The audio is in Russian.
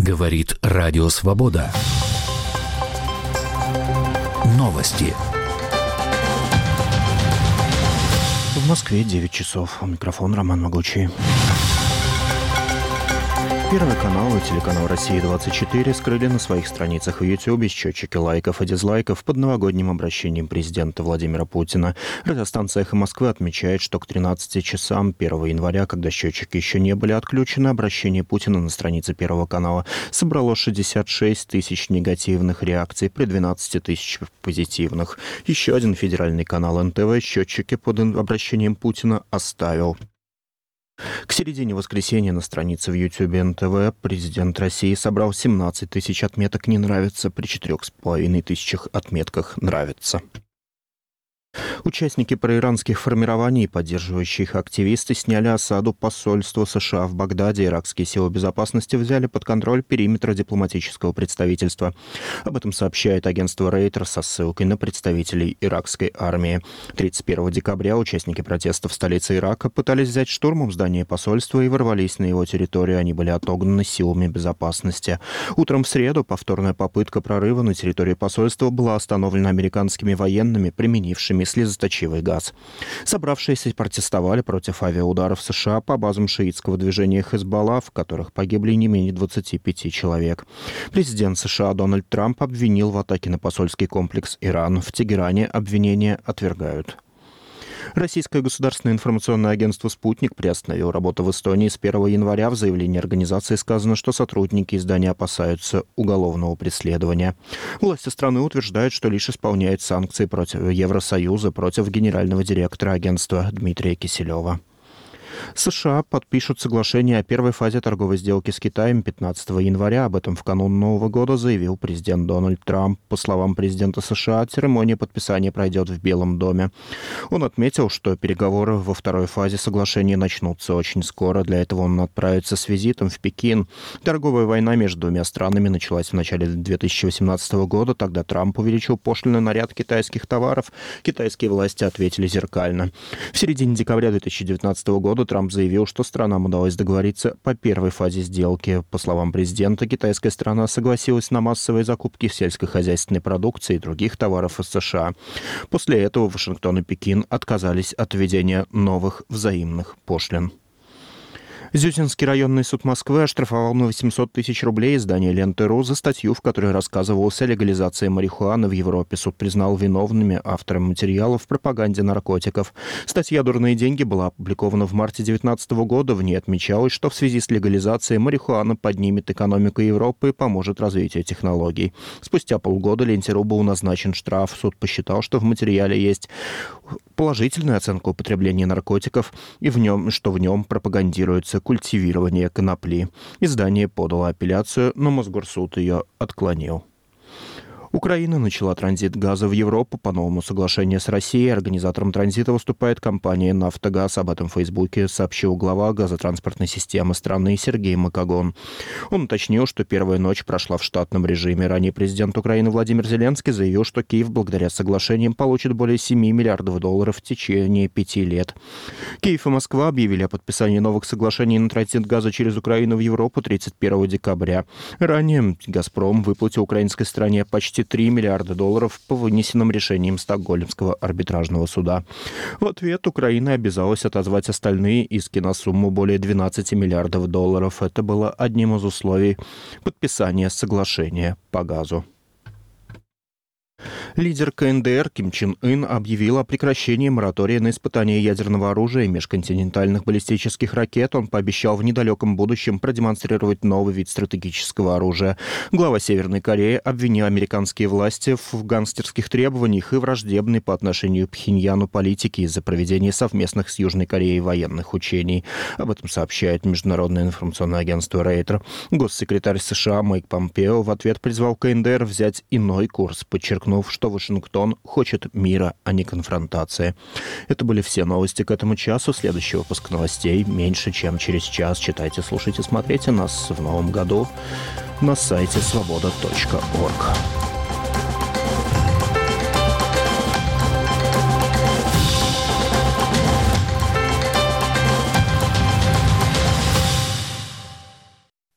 Говорит Радио Свобода. Новости. В Москве 9 часов. Микрофон Роман Могучий. Первый канал и телеканал «Россия-24» скрыли на своих страницах в YouTube счетчики лайков и дизлайков под новогодним обращением президента Владимира Путина. Радиостанция «Эхо Москвы» отмечает, что к 13 часам 1 января, когда счетчики еще не были отключены, обращение Путина на странице Первого канала собрало 66 тысяч негативных реакций при 12 тысяч позитивных. Еще один федеральный канал НТВ счетчики под обращением Путина оставил. К середине воскресенья на странице в YouTube НТВ президент России собрал 17 тысяч отметок «Не нравится» при 4,5 тысячах отметках «Нравится». Участники проиранских формирований и поддерживающие их активисты сняли осаду посольства США в Багдаде. Иракские силы безопасности взяли под контроль периметр дипломатического представительства. Об этом сообщает агентство Рейтер со ссылкой на представителей иракской армии. 31 декабря участники протестов в столице Ирака пытались взять штурмом здание посольства и ворвались на его территорию. Они были отогнаны силами безопасности. Утром в среду повторная попытка прорыва на территорию посольства была остановлена американскими военными, применившими слезоточивый газ. Собравшиеся протестовали против авиаударов США по базам шиитского движения Хезболла, в которых погибли не менее 25 человек. Президент США Дональд Трамп обвинил в атаке на посольский комплекс Иран. В Тегеране обвинения отвергают. Российское государственное информационное агентство «Спутник» приостановило работу в Эстонии с 1 января. В заявлении организации сказано, что сотрудники издания опасаются уголовного преследования. Власти страны утверждают, что лишь исполняют санкции против Евросоюза против генерального директора агентства Дмитрия Киселева. США подпишут соглашение о первой фазе торговой сделки с Китаем 15 января. Об этом в канун Нового года заявил президент Дональд Трамп. По словам президента США, церемония подписания пройдет в Белом доме. Он отметил, что переговоры во второй фазе соглашения начнутся очень скоро. Для этого он отправится с визитом в Пекин. Торговая война между двумя странами началась в начале 2018 года. Тогда Трамп увеличил пошлины на ряд китайских товаров. Китайские власти ответили зеркально. В середине декабря 2019 года Трамп заявил, что странам удалось договориться по первой фазе сделки. По словам президента, китайская сторона согласилась на массовые закупки сельскохозяйственной продукции и других товаров из США. После этого Вашингтон и Пекин отказались от введения новых взаимных пошлин. Зюзинский районный суд Москвы оштрафовал на 800 тысяч рублей издание «Ленты.ру» за статью, в которой рассказывалось о легализации марихуаны в Европе. Суд признал виновными автором материалов в пропаганде наркотиков. Статья «Дурные деньги» была опубликована в марте 2019 года. В ней отмечалось, что в связи с легализацией марихуана поднимет экономику Европы и поможет развитию технологий. Спустя полгода «Ленте.ру» был назначен штраф. Суд посчитал, что в материале есть положительная оценка употребления наркотиков и что в нем пропагандируется культивирование конопли. Издание подало апелляцию, но Мосгорсуд ее отклонил. Украина начала транзит газа в Европу по новому соглашению с Россией. Организатором транзита выступает компания «Нафтогаз». Об этом в Фейсбуке сообщил глава газотранспортной системы страны Сергей Макогон. Он уточнил, что первая ночь прошла в штатном режиме. Ранее президент Украины Владимир Зеленский заявил, что Киев благодаря соглашениям получит более 7 миллиардов долларов в течение 5 лет. Киев и Москва объявили о подписании новых соглашений на транзит газа через Украину в Европу 31 декабря. Ранее «Газпром» выплатил украинской стране почти 3 миллиарда долларов по вынесенным решениям Стокгольмского арбитражного суда. В ответ Украина обязалась отозвать остальные иски на сумму более 12 миллиардов долларов. Это было одним из условий подписания соглашения по газу. Лидер КНДР Ким Чен Ын объявил о прекращении моратория на испытание ядерного оружия и межконтинентальных баллистических ракет. Он пообещал в недалеком будущем продемонстрировать новый вид стратегического оружия. Глава Северной Кореи обвинил американские власти в гангстерских требованиях и враждебной по отношению к Пхеньяну политике из-за проведения совместных с Южной Кореей военных учений. Об этом сообщает Международное информационное агентство Рейтер. Госсекретарь США Майк Помпео в ответ призвал КНДР взять иной курс, подчеркнув, что Вашингтон хочет мира, а не конфронтации. Это были все новости к этому часу. Следующий выпуск новостей меньше, чем через час. Читайте, слушайте, смотрите нас в новом году на сайте svoboda.org.